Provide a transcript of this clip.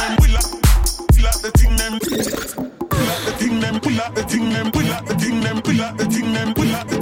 them, pull up the thing them, pull up the thing them, pull up the thing them, pull up the thing them, pull up the thing them, pull up the